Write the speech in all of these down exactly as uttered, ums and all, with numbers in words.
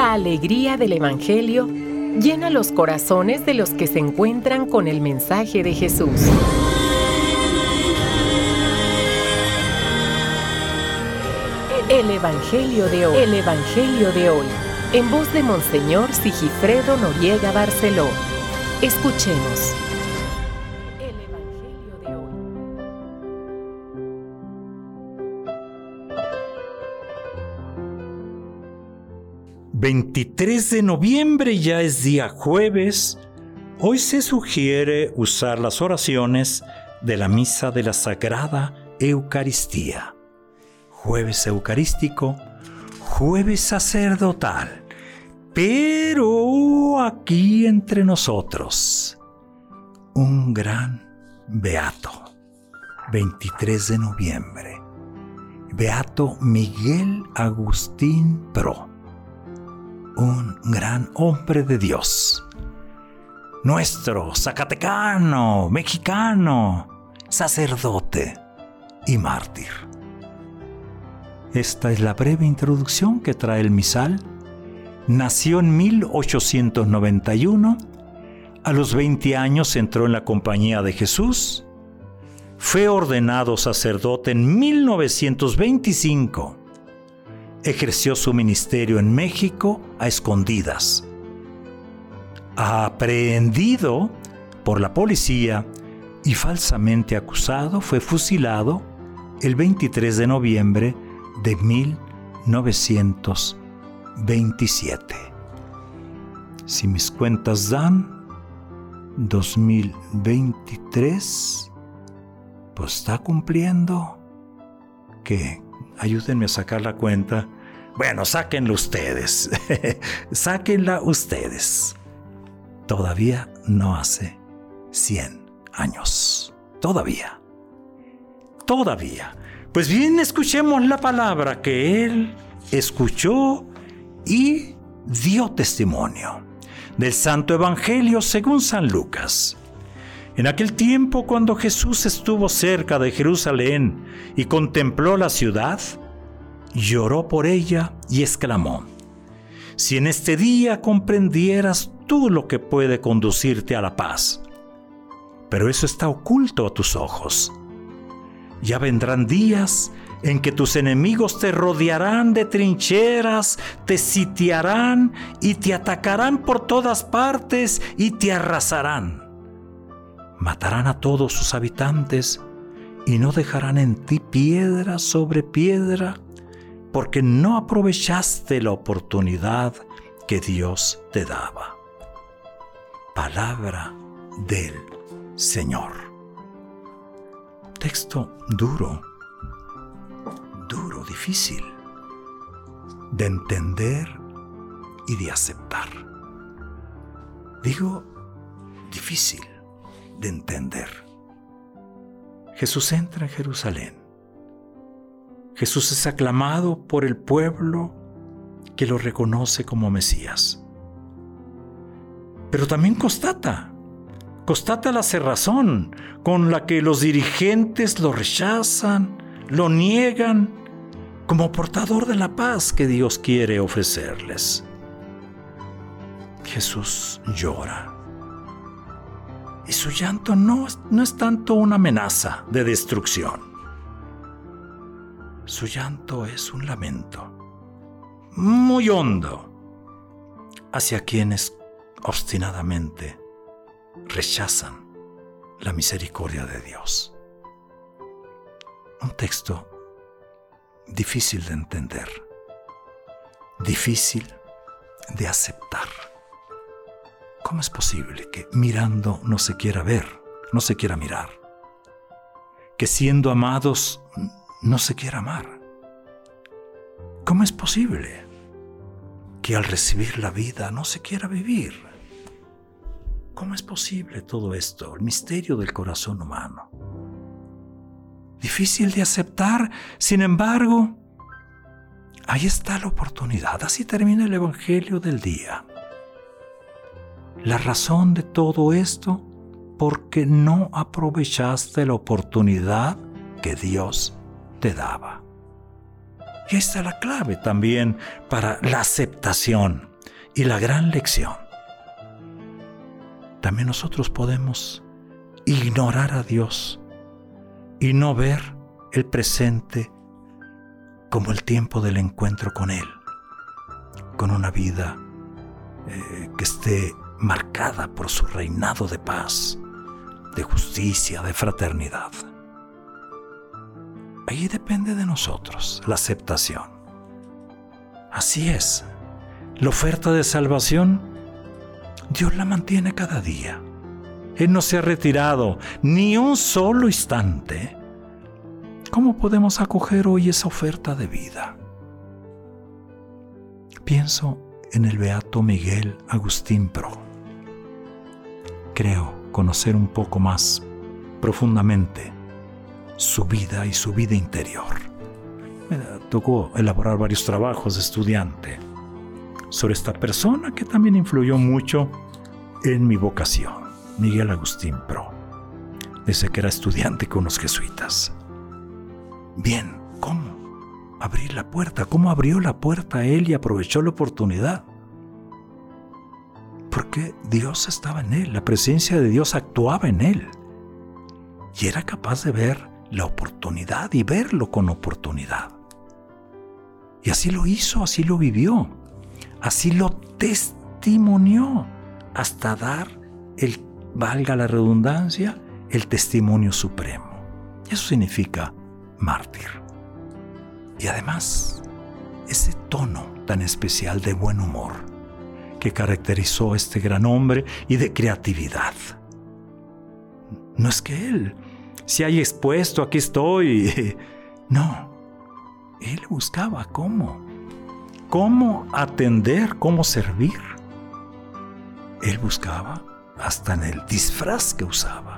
La alegría del Evangelio llena los corazones de los que se encuentran con el mensaje de Jesús. El Evangelio de hoy. El Evangelio de hoy. En voz de Monseñor Sigifredo Noriega Barceló. Escuchemos. El Evangelio de hoy. veintitrés de noviembre, ya es día jueves. Hoy se sugiere usar las oraciones de la Misa de la Sagrada Eucaristía. Jueves eucarístico, jueves sacerdotal. Pero aquí entre nosotros, un gran beato. veintitrés de noviembre. Beato Miguel Agustín Pro. Un gran hombre de Dios. Nuestro zacatecano, mexicano, sacerdote y mártir. Esta es la breve introducción que trae el misal. Nació en mil ochocientos noventa y uno. A los veinte años entró en la Compañía de Jesús. Fue ordenado sacerdote en mil novecientos veinticinco. Ejerció su ministerio en México a escondidas. Aprehendido por la policía y falsamente acusado, fue fusilado el veintitrés de noviembre de mil novecientos veintisiete. Si mis cuentas dan, dos mil veintitrés, pues está cumpliendo. ¿Qué? Ayúdenme a sacar la cuenta. Bueno, sáquenla ustedes. Sáquenla ustedes. Todavía no hace cien años. Todavía. Todavía. Pues bien, escuchemos la palabra que él escuchó y dio testimonio del Santo Evangelio según San Lucas. En aquel tiempo, cuando Jesús estuvo cerca de Jerusalén y contempló la ciudad, lloró por ella y exclamó: «Si en este día comprendieras tú lo que puede conducirte a la paz, pero eso está oculto a tus ojos. Ya vendrán días en que tus enemigos te rodearán de trincheras, te sitiarán y te atacarán por todas partes y te arrasarán. Matarán a todos sus habitantes y no dejarán en ti piedra sobre piedra, porque no aprovechaste la oportunidad que Dios te daba». Palabra del Señor. Texto duro, duro, difícil de entender y de aceptar. Digo, difícil de entender. Jesús entra en Jerusalén. Jesús es aclamado por el pueblo que lo reconoce como Mesías. Pero también constata, constata la cerrazón con la que los dirigentes lo rechazan, lo niegan como portador de la paz que Dios quiere ofrecerles. Jesús llora. Y su llanto no, no es tanto una amenaza de destrucción. Su llanto es un lamento muy hondo hacia quienes obstinadamente rechazan la misericordia de Dios. Un texto difícil de entender, difícil de aceptar. ¿Cómo es posible que mirando no se quiera ver, no se quiera mirar? Que siendo amados no se quiera amar. ¿Cómo es posible que al recibir la vida no se quiera vivir? ¿Cómo es posible todo esto? El misterio del corazón humano. Difícil de aceptar, sin embargo, ahí está la oportunidad. Así termina el Evangelio del día. La razón de todo esto, porque no aprovechaste la oportunidad que Dios te daba. Y esta es la clave también para la aceptación y la gran lección. También nosotros podemos ignorar a Dios y no ver el presente como el tiempo del encuentro con Él, con una vida eh, que esté marcada por su reinado de paz, de justicia, de fraternidad. Ahí depende de nosotros la aceptación. Así es, la oferta de salvación, Dios la mantiene cada día. Él no se ha retirado ni un solo instante. ¿Cómo podemos acoger hoy esa oferta de vida? Pienso en el beato Miguel Agustín Pro. Creo conocer un poco más profundamente su vida y su vida interior. Me tocó elaborar varios trabajos de estudiante sobre esta persona que también influyó mucho en mi vocación, Miguel Agustín Pro, desde que era estudiante con los jesuitas. Bien, ¿cómo abrir la puerta? ¿Cómo abrió la puerta a él y aprovechó la oportunidad? Porque Dios estaba en él, la presencia de Dios actuaba en él. Y era capaz de ver la oportunidad y verlo con oportunidad. Y así lo hizo, así lo vivió, así lo testimonió, hasta dar, el, valga la redundancia, el testimonio supremo. Eso significa mártir. Y además, ese tono tan especial de buen humor que caracterizó a este gran hombre y de creatividad. No es que él se haya expuesto, aquí estoy. No, él buscaba cómo, cómo atender, cómo servir. Él buscaba hasta en el disfraz que usaba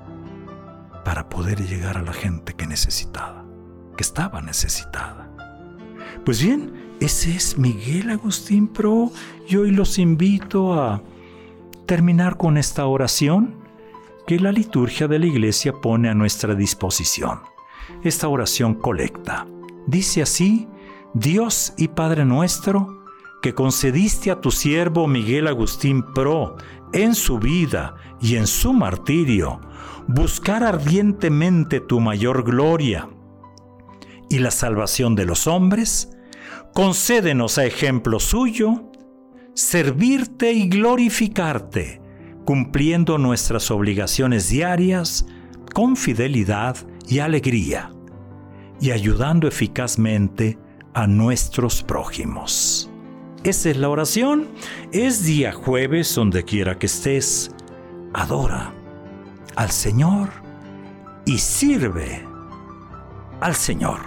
para poder llegar a la gente que necesitaba, que estaba necesitada. Pues bien, ese es Miguel Agustín Pro, y hoy los invito a terminar con esta oración que la liturgia de la Iglesia pone a nuestra disposición. Esta oración colecta dice así: Dios y Padre nuestro, que concediste a tu siervo Miguel Agustín Pro en su vida y en su martirio buscar ardientemente tu mayor gloria y la salvación de los hombres, concédenos a ejemplo suyo servirte y glorificarte, cumpliendo nuestras obligaciones diarias con fidelidad y alegría, y ayudando eficazmente a nuestros prójimos. Esa es la oración. Es día jueves, donde quiera que estés. Adora al Señor y sirve al Señor.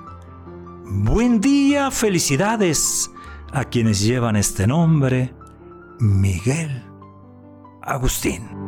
Buen día, felicidades a quienes llevan este nombre, Miguel Agustín.